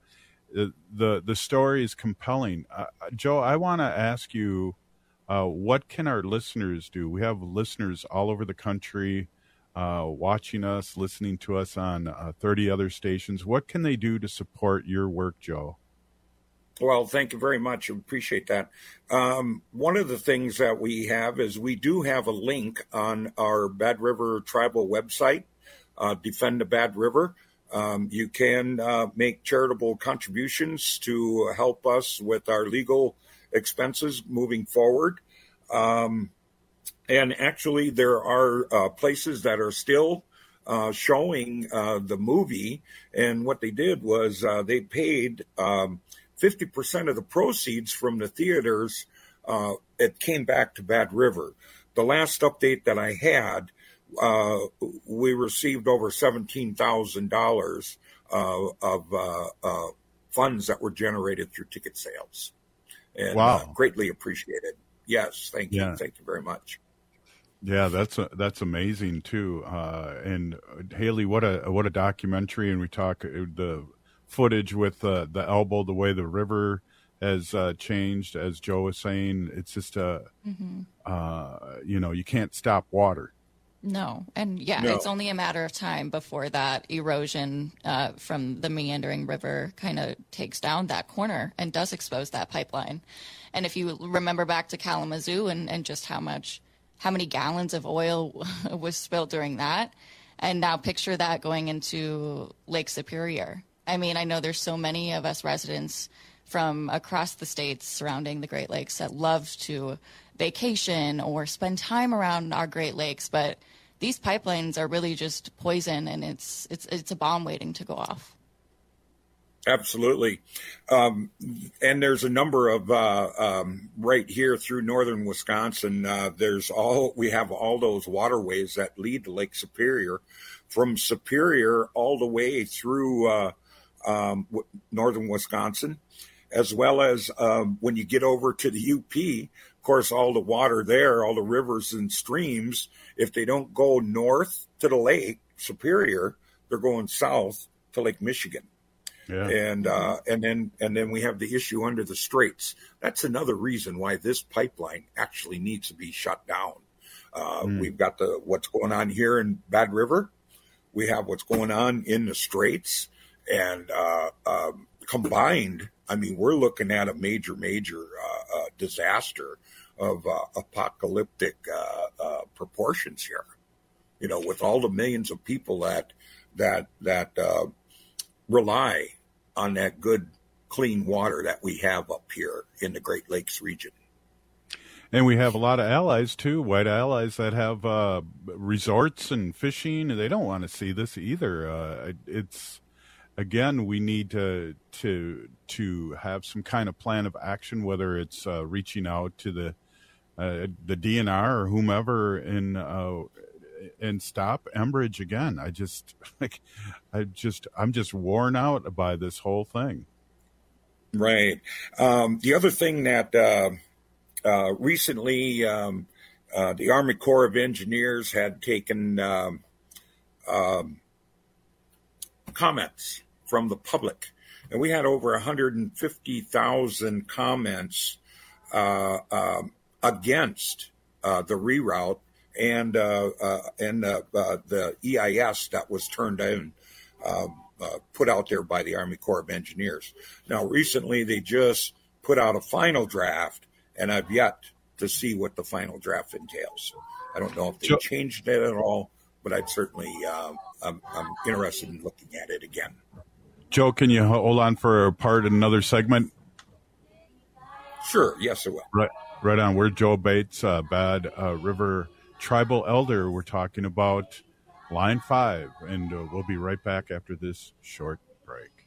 the the story is compelling. Uh, Joe, I want to ask you, uh, what can our listeners do? We have listeners all over the country uh, watching us, listening to us on uh, thirty other stations. What can they do to support your work, Joe?
Well, thank you very much. I appreciate that. Um, one of the things that we have is we do have a link on our Bad River Tribal website, uh, Defend the Bad River. Um, you can uh, make charitable contributions to help us with our legal expenses moving forward. Um, and actually, there are uh, places that are still uh, showing uh, the movie. And what they did was uh, they paid um, fifty percent of the proceeds from the theaters. Uh, it came back to Bad River. The last update that I had, Uh, we received over seventeen thousand dollars uh, of uh, uh, funds that were generated through ticket sales. And,
wow.
Uh, greatly appreciated. Yes, thank you.
Yeah.
Thank you very much.
Yeah, that's a, that's amazing too. Uh, and Haley, what a what a documentary! And we talk the footage with uh, the elbow, the way the river has uh, changed, as Joe was saying. It's just a mm-hmm. uh, you know, you can't stop water.
No. And yeah, no. It's only a matter of time before that erosion uh, from the meandering river kind of takes down that corner and does expose that pipeline. And if you remember back to Kalamazoo and, and just how much, how many gallons of oil was spilled during that, and now picture that going into Lake Superior. I mean, I know there's so many of us residents from across the states surrounding the Great Lakes that love to vacation or spend time around our Great Lakes, but these pipelines are really just poison, and it's it's it's a bomb waiting to go off.
Absolutely. Um, and there's a number of, uh, um, right here through northern Wisconsin, uh, there's all, we have all those waterways that lead to Lake Superior, from Superior all the way through, uh, um, w- northern Wisconsin, as well as, um, when you get over to the U P, of course, all the water there, all the rivers and streams, if they don't go north to the Lake Superior, they're going south to Lake Michigan. Yeah. And uh, and then and then we have the issue under the straits. That's another reason why this pipeline actually needs to be shut down. Uh, mm. We've got the what's going on here in Bad River. We have what's going on in the straits, and uh, uh, combined, I mean, we're looking at a major, major uh, uh, disaster of uh, apocalyptic uh, uh, proportions here. You know, with all the millions of people that that that uh, rely on that good, clean water that we have up here in the Great Lakes region.
And we have a lot of allies, too, white allies that have uh, resorts and fishing. They don't want to see this either. Uh, it's, again, we need to to to have some kind of plan of action, whether it's uh, reaching out to the uh, the D N R or whomever in uh, and stop Enbridge again. I just like, I just, I'm just worn out by this whole thing.
Right. Um, the other thing that uh, uh, recently um, uh, the Army Corps of Engineers had taken um, um, comments from the public, and we had over one hundred fifty thousand comments uh, um, against uh, the reroute. And uh, uh, and uh, uh, the E I S that was turned in, uh, uh, put out there by the Army Corps of Engineers. Now, recently they just put out a final draft, and I've yet to see what the final draft entails. I don't know if they changed it at all, but I'd certainly uh, I'm, I'm interested in looking at it again.
Joe, can you hold on for a part in another segment?
Sure. Yes, I will.
Right, right on. We're Joe Bates, uh, Bad uh, River Tribal Elder. We're talking about Line five, and uh, we'll be right back after this short break.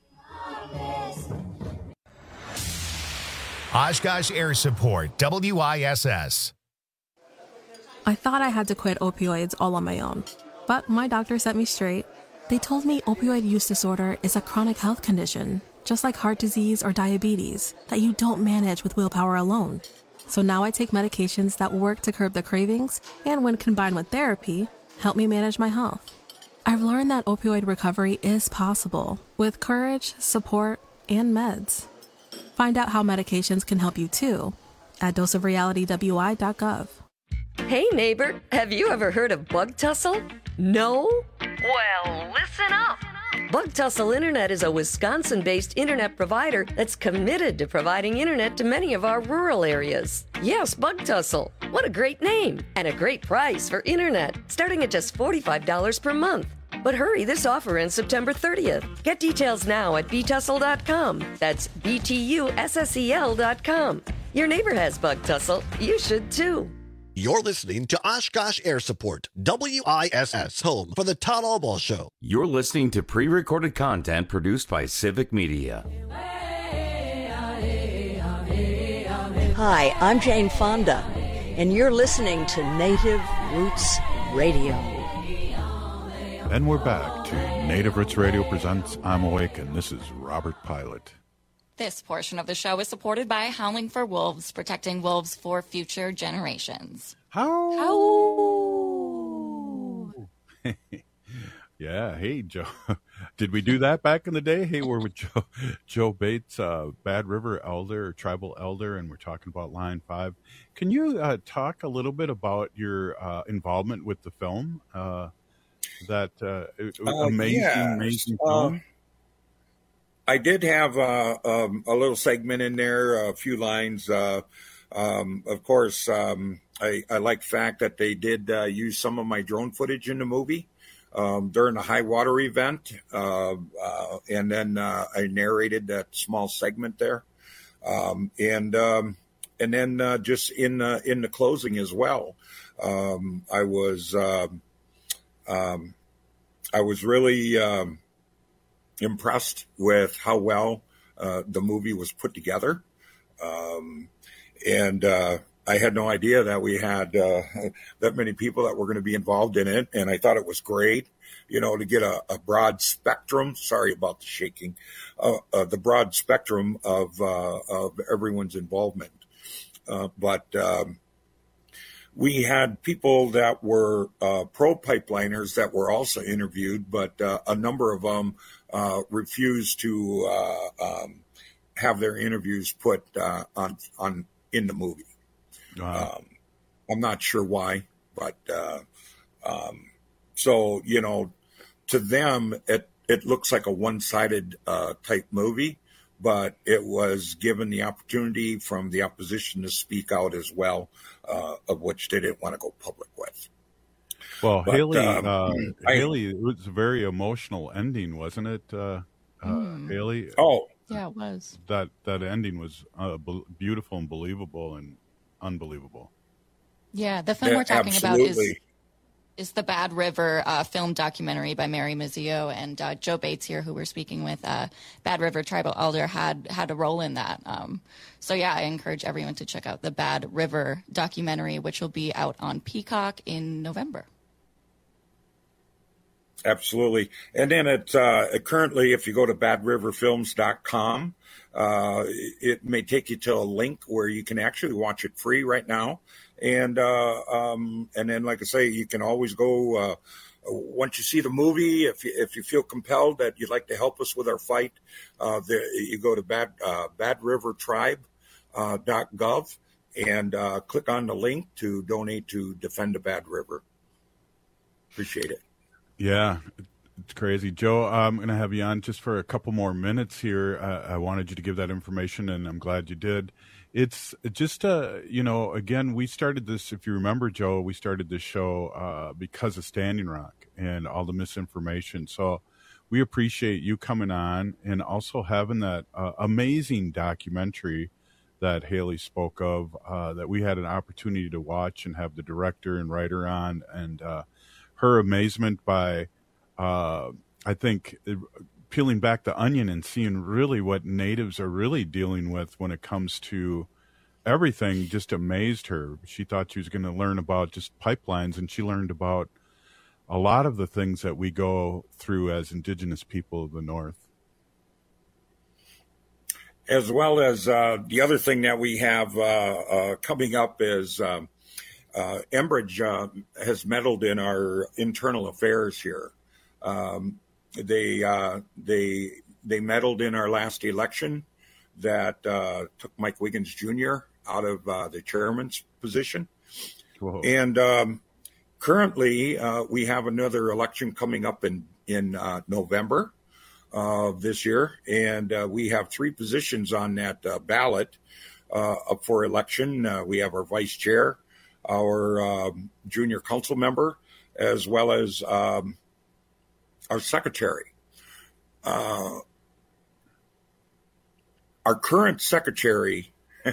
Oshkosh Air Support, W I S S.
I thought I had to quit opioids all on my own, but my doctor set me straight. They told me opioid use disorder is a chronic health condition, just like heart disease or diabetes, that you don't manage with willpower alone. So now I take medications that work to curb the cravings and, when combined with therapy, help me manage my health. I've learned that opioid recovery is possible with courage, support, and meds. Find out how medications can help you too at dose of reality w i dot gov.
Hey neighbor, have you ever heard of Bug Tussle? No? Well, listen up. Bug Tussle Internet is a Wisconsin-based internet provider that's committed to providing internet to many of our rural areas. Yes, Bug Tussle. What a great name and a great price for internet, starting at just forty-five dollars per month. But hurry, this offer ends September thirtieth. Get details now at b tussle dot com. That's B T U S S E L dot com. Your neighbor has Bug Tussle. You should too.
You're listening to Oshkosh Air Support, W I S S, home for the Todd Albaugh Show.
You're listening to pre-recorded content produced by Civic Media.
Hi, I'm Jane Fonda, and you're listening to Native Roots Radio.
And we're back to Native Roots Radio presents I'm Awake, and this is Robert Pilot.
This portion of the show is supported by Howling for Wolves, protecting wolves for future generations.
How?
How?
Yeah. Hey, Joe. Did we do that back in the day? Hey, we're with Joe, Joe Bates, uh, Bad River Elder, or Tribal Elder, and we're talking about Line five. Can you uh, talk a little bit about your uh, involvement with the film? Uh, that uh,
uh,
amazing,
yes.
amazing film?
Uh, I did have uh, um, a little segment in there, a few lines. Uh, um, of course, um, I, I like the fact that they did uh, use some of my drone footage in the movie um, during the high water event. Uh, uh, and then uh, I narrated that small segment there. Um, and um, and then uh, just in, uh, in the closing as well, um, I was um, um, I was really... Um, impressed with how well uh, the movie was put together. Um, and uh, I had no idea that we had uh, that many people that were going to be involved in it. And I thought it was great, you know, to get a, a broad spectrum. Sorry about the shaking. Uh, uh, the broad spectrum of, uh, of everyone's involvement. Uh, but um, we had people that were uh, pro-pipeliners that were also interviewed, but uh, a number of them uh, refused to uh, um, have their interviews put uh, on on in the movie. Wow. Um, I'm not sure why, but uh, um, so you know, to them it it looks like a one-sided uh, type movie, but it was given the opportunity from the opposition to speak out as well, uh, of which they didn't want to go public with.
Well,
but,
Haley,
um,
uh,
I,
Haley, it was a very emotional ending, wasn't it, uh, uh, mm. Haley?
Oh,
yeah, it was.
That that ending was uh, beautiful and believable and unbelievable.
Yeah, the film
yeah,
we're talking
absolutely.
about is is the Bad River uh, film documentary by Mary Mazzio, and uh, Joe Bates here, who we're speaking with, uh, Bad River Tribal Elder, had had a role in that. Um, so yeah, I encourage everyone to check out the Bad River documentary, which will be out on Peacock in November.
Absolutely. And then it, uh, currently, if you go to bad river films dot com, uh, it may take you to a link where you can actually watch it free right now. And, uh, um, and then, like I say, you can always go, uh, once you see the movie, if you, if you feel compelled that you'd like to help us with our fight, uh, there, you go to bad, uh, bad river tribe dot gov and, uh, click on the link to donate to Defend the Bad River. Appreciate it.
Yeah, it's crazy. Joe, I'm going to have you on just for a couple more minutes here. Uh, I wanted you to give that information, and I'm glad you did. It's just, uh, you know, again, we started this, if you remember, Joe, we started this show uh, because of Standing Rock and all the misinformation. So we appreciate you coming on and also having that uh, amazing documentary that Haley spoke of, uh, that we had an opportunity to watch and have the director and writer on, and uh, her amazement by, uh, I think, peeling back the onion and seeing really what natives are really dealing with when it comes to everything just amazed her. She thought she was going to learn about just pipelines, and she learned about a lot of the things that we go through as Indigenous people of the North.
As well as uh, the other thing that we have uh, uh, coming up is um, Uh, Enbridge uh, has meddled in our internal affairs here. Um, they uh, they they meddled in our last election that uh, took Mike Wiggins Junior out of uh, the chairman's position. Whoa. And um, currently, uh, we have another election coming up in in uh, November of this year, and uh, we have three positions on that uh, ballot uh, up for election. Uh, we have our vice chair, our um, junior council member, as well as um, our secretary. Uh, our current secretary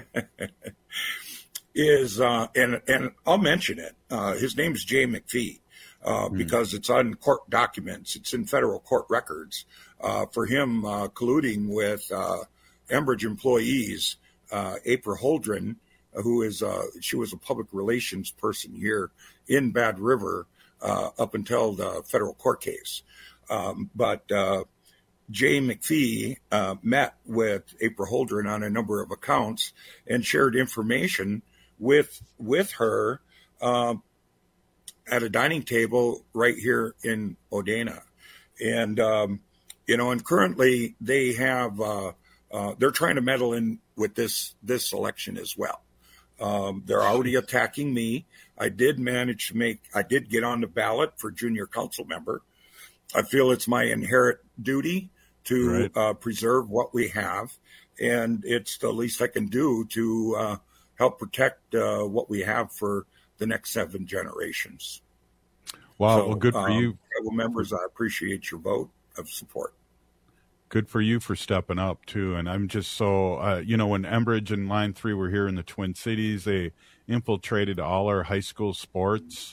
is, uh, and, and I'll mention it, uh, his name's Jay McPhee, uh, mm. because it's on court documents, it's in federal court records, uh, for him uh, colluding with uh, Enbridge employees, uh, April Holdren, who is, uh, she was a public relations person here in Bad River uh, up until the federal court case. Um, but uh, Jay McPhee uh, met with April Holdren on a number of accounts and shared information with with her uh, at a dining table right here in Odena. And, um, you know, and currently they have, uh, uh, they're trying to meddle in with this this election as well. Um, they're already attacking me. I did manage to make, I did get on the ballot for junior council member. I feel it's my inherent duty to right. uh, preserve what we have. And it's the least I can do to uh, help protect uh, what we have for the next seven generations.
Wow.
So,
well, good for
um,
you.
Tribal members, I appreciate your vote of support.
Good for you for stepping up, too. And I'm just so, uh, you know, when Enbridge and Line three were here in the Twin Cities, they infiltrated all our high school sports.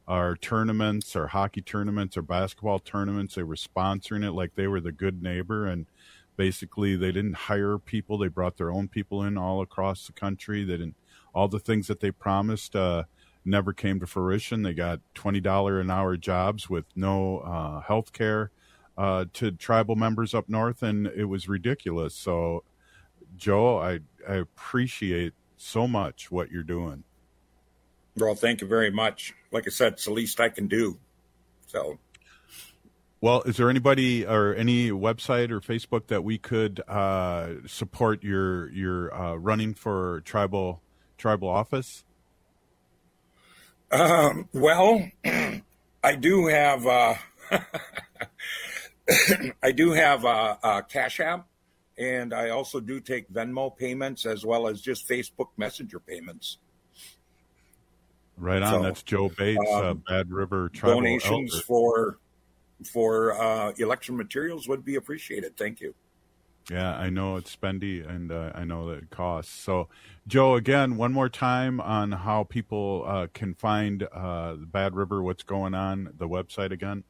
our tournaments, our hockey tournaments, our basketball tournaments. They were sponsoring it like they were the good neighbor, and basically they didn't hire people. They brought their own people in all across the country. They didn't, all the things that they promised uh, never came to fruition. They got twenty dollars an hour jobs with no uh, health care uh, to tribal members up north, and it was ridiculous. So, Joe, I, I appreciate so much what you're doing.
Well, thank you very much. Like I said, it's the least I can do. So,
well, is there anybody or any website or Facebook that we could uh, support your your uh, running for tribal tribal office?
Um, well, I do have uh, I do have a, a Cash App, and I also do take Venmo payments as well as just Facebook Messenger payments.
Right on. So, that's Joe Bates, um, uh, Bad River Tribal
Donations Elder. for for uh, election materials would be appreciated. Thank you.
Yeah, I know it's spendy, and uh, I know that it costs. So, Joe, again, one more time on how people uh, can find uh, Bad River, what's going on, the website again.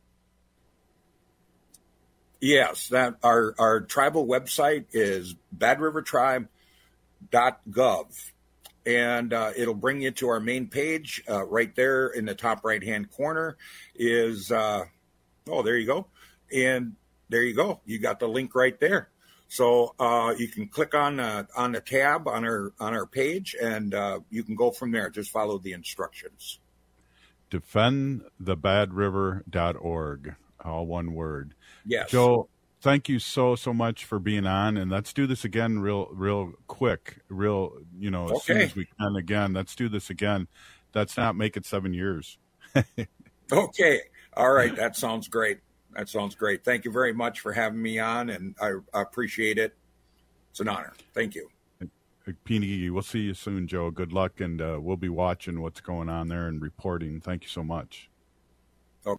Yes, that our our tribal website is bad river tribe dot gov. And uh, it'll bring you to our main page. Uh, right there in the top right-hand corner is, uh, oh, there you go. And there you go. You got the link right there. So uh, you can click on uh, on the tab on our on our page, and uh, you can go from there. Just follow the instructions.
defend the bad river dot org, all one word.
Yes.
Joe, thank you so, so much for being on, and let's do this again real, real quick, real, you know, as
okay.
soon as we can again. Let's do this again. Let's not make it seven years.
Okay. All right. That sounds great. That sounds great. Thank you very much for having me on, and I, I appreciate it. It's an honor. Thank you.
Peeny, we'll see you soon, Joe. Good luck, and uh, we'll be watching what's going on there and reporting. Thank you so much.
Okay.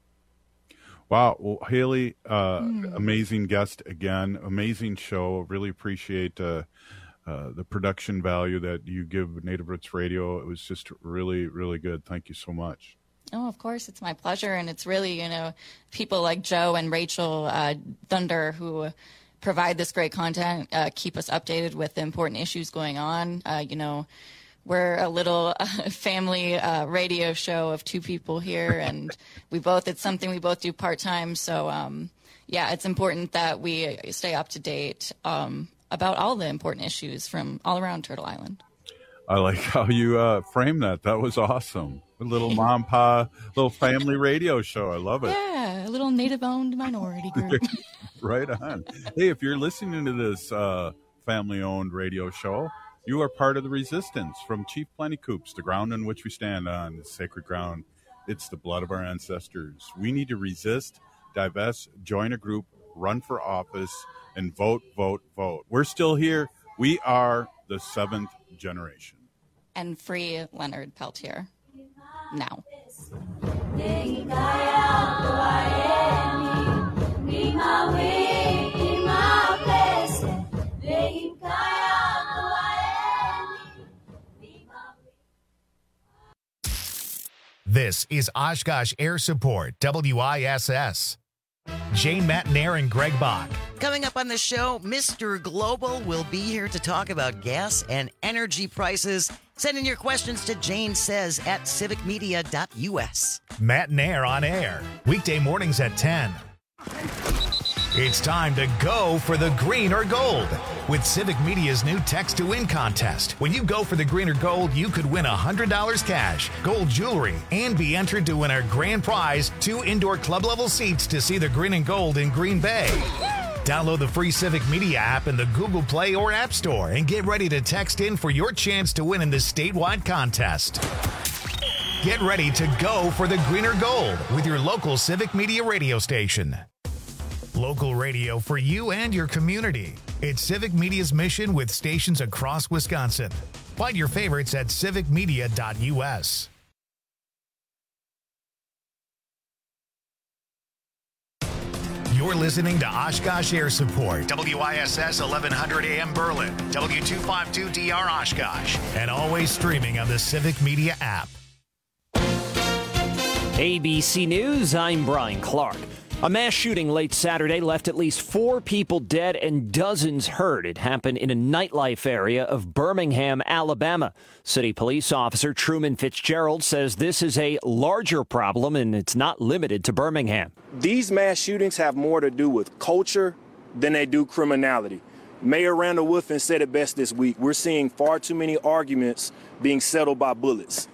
Wow. Well, Haley, uh,
Mm.
amazing guest again. Amazing show. Really appreciate uh, uh, the production value that you give Native Roots Radio. It was just really, really good. Thank you so much.
Oh, of course. It's my pleasure. And it's really, you know, people like Joe and Rachel uh, Thunder who provide this great content, uh, keep us updated with the important issues going on. Uh, you know, we're a little uh, family uh, radio show of two people here, and we both, it's something we both do part-time. So, um, yeah, it's important that we stay up to date um, about all the important issues from all around Turtle Island.
I like how you uh, framed that. That was awesome. A little mom, pa, little family radio show. I love it.
Yeah, a little native-owned minority group.
Right on. Hey, if you're listening to this uh, family-owned radio show, you are part of the resistance. From Chief Plenty Coops, the ground on which we stand on is sacred ground. It's the blood of our ancestors. We need to resist, divest, join a group, run for office, and vote, vote, vote. We're still here. We are the seventh generation.
And free Leonard Peltier. Now.
This is Oshkosh Air Support, W I S S. Jane Matnair and Greg Bach.
Coming up on the show, Mister Global will be here to talk about gas and energy prices. Send in your questions to Jane Says at civic media dot U S.
Matnair on air, weekday mornings at ten. It's time to go for the green or gold with Civic Media's new Text to Win contest. When you go for the green or gold, you could win one hundred dollars cash, gold jewelry, and be entered to win our grand prize, two indoor club-level seats to see the green and gold in Green Bay. Download the free Civic Media app in the Google Play or App Store and get ready to text in for your chance to win in this statewide contest. Get ready to go for the green or gold with your local Civic Media radio station. Local radio for you and your community. It's Civic Media's mission with stations across Wisconsin. Find your favorites at civic media dot U S. You're listening to Oshkosh Air Support, W I S S eleven hundred A M Berlin, W two fifty-two D R Oshkosh, and always streaming on the Civic Media app.
A B C News, I'm Brian Clark. A mass shooting late Saturday left at least four people dead and dozens hurt. It happened in a nightlife area of Birmingham, Alabama. City police officer Truman Fitzgerald says this is a larger problem and it's not limited to Birmingham.
These mass shootings have more to do with culture than they do criminality. Mayor Randall Woodfin said it best this week. We're seeing far too many arguments being settled by bullets.